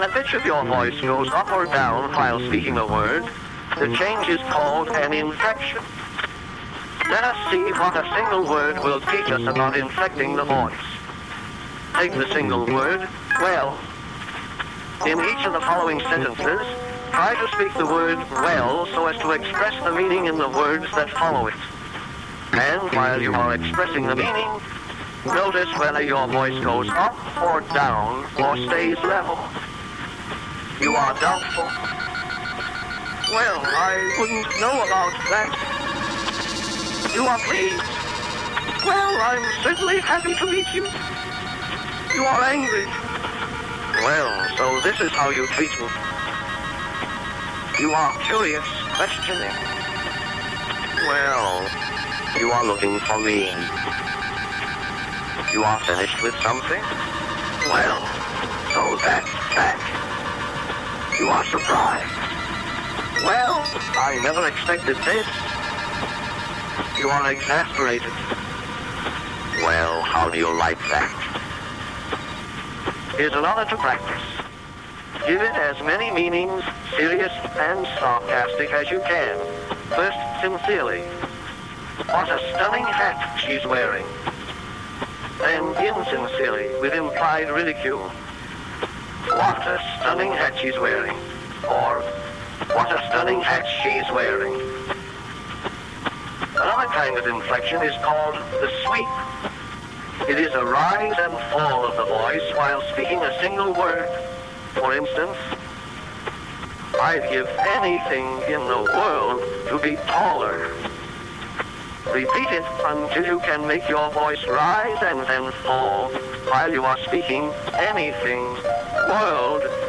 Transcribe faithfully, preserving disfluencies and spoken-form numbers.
the pitch of your voice goes up or down while speaking a word, the change is called an inflection. Let us see what a single word will teach us about inflecting the voice. Take the single word, well. In each of the following sentences, try to speak the word well so as to express the meaning in the words that follow it. And while you are expressing the meaning, notice whether your voice goes up or down or stays level. You are doubtful. Well, I wouldn't know about that. You are pleased. Well, I'm certainly happy to meet you. You are angry. Well, so this is how you treat me. You are curious, questioning. Well, you are looking for me. You are finished with something? Well, so that's that. You are surprised. Well, I never expected this. You are exasperated. Well, how do you like that? Here's another to practice. Give it as many meanings, serious and sarcastic, as you can. First, sincerely. What a stunning hat she's wearing. Then, insincerely, with implied ridicule. What a stunning hat she's wearing. Or, what a stunning hat she's wearing. Another kind of inflection is called the sweep. It is a rise and fall of the voice while speaking a single word. For instance, I'd give anything in the world to be taller. Repeat it until you can make your voice rise and then fall while you are speaking anything, world,